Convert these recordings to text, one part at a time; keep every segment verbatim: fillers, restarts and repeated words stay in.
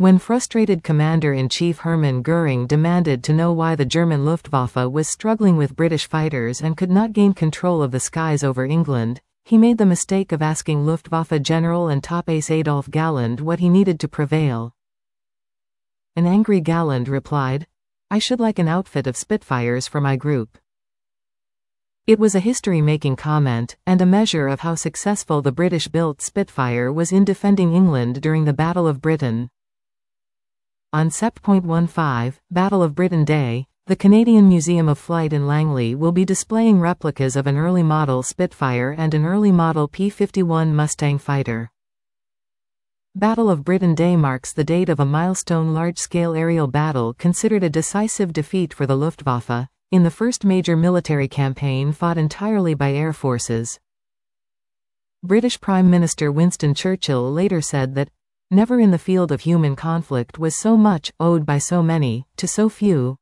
When frustrated Commander-in-Chief Hermann Göring demanded to know why the German Luftwaffe was struggling with British fighters and could not gain control of the skies over England, he made the mistake of asking Luftwaffe General and top ace Adolf Galland what he needed to prevail. An angry Galland replied, "I should like an outfit of Spitfires for my group." It was a history-making comment, and a measure of how successful the British-built Spitfire was in defending England during the Battle of Britain. On September fifteen, Battle of Britain Day, the Canadian Museum of Flight in Langley will be displaying replicas of an early model Spitfire and an early model P fifty-one Mustang fighter. Battle of Britain Day marks the date of a milestone large-scale aerial battle considered a decisive defeat for the Luftwaffe, in the first major military campaign fought entirely by air forces. British Prime Minister Winston Churchill later said that, "Never in the field of human conflict was so much owed by so many to so few."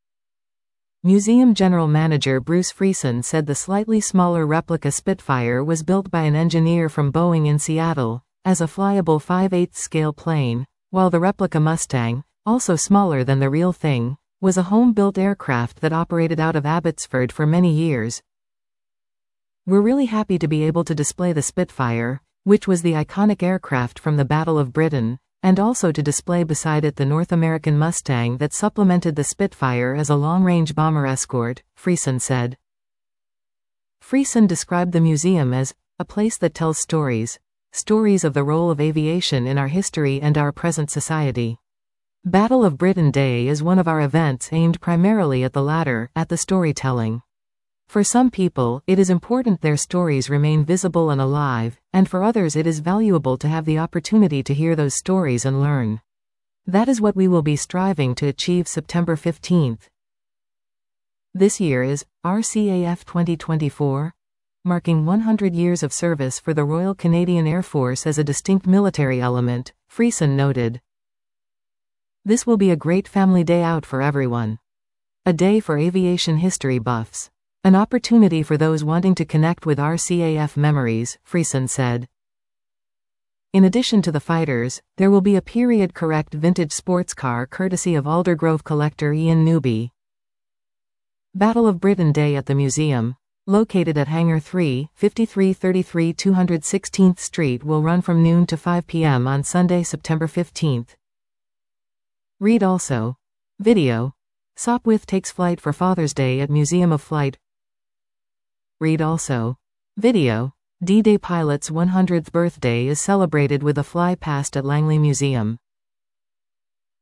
Museum General Manager Bruce Friesen said the slightly smaller replica Spitfire was built by an engineer from Boeing in Seattle, as a flyable five eighths scale plane, while the replica Mustang, also smaller than the real thing, was a home-built aircraft that operated out of Abbotsford for many years. "We're really happy to be able to display the Spitfire, which was the iconic aircraft from the Battle of Britain, and also to display beside it the North American Mustang that supplemented the Spitfire as a long-range bomber escort," Friesen said. Friesen described the museum as a place that tells stories, stories of the role of aviation in our history and our present society. Battle of Britain Day is one of our events aimed primarily at the latter, at the storytelling. For some people, it is important their stories remain visible and alive, and for others it is valuable to have the opportunity to hear those stories and learn. That is what we will be striving to achieve September fifteenth. This year is R C A F twenty twenty-four, marking one hundred years of service for the Royal Canadian Air Force as a distinct military element, Friesen noted. This will be a great family day out for everyone. A day for aviation history buffs. An opportunity for those wanting to connect with R C A F memories, Friesen said. In addition to the fighters, there will be a period-correct vintage sports car courtesy of Aldergrove collector Ian Newby. Battle of Britain Day at the museum, located at Hangar three, fifty-three thirty-three two hundred sixteenth Street, will run from noon to five p m on Sunday, September fifteenth. Read also. Video. Sopwith takes flight for Father's Day at Museum of Flight. Read also. Video. D-Day pilot's one hundredth birthday is celebrated with a fly past at Langley Museum.